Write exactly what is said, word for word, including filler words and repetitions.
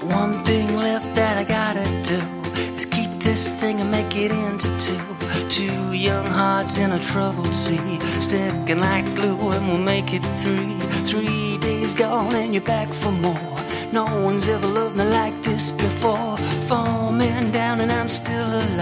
One thing left that I gotta do is keep this thing and make it into two. Two young hearts in a troubled sea, sticking like glue and we'll make it three. Three days gone and you're back for more. No one's ever loved me like this before. Four men down and I'm still alive.